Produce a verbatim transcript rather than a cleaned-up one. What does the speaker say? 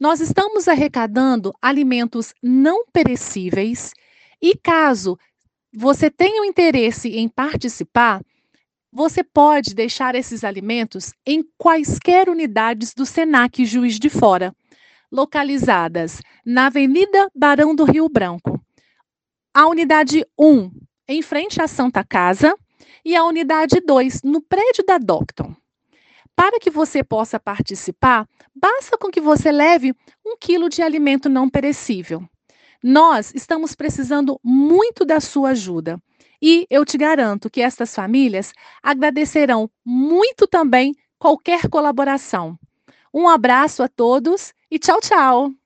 Nós estamos arrecadando alimentos não perecíveis e caso você tenha o interesse em participar, você pode deixar esses alimentos em quaisquer unidades do Senac Juiz de Fora, localizadas na Avenida Barão do Rio Branco. A unidade um, em frente à Santa Casa, e a unidade dois, no prédio da Docton. Para que você possa participar, basta com que você leve um quilo de alimento não perecível. Nós estamos precisando muito da sua ajuda. E eu te garanto que estas famílias agradecerão muito também qualquer colaboração. Um abraço a todos e tchau, tchau!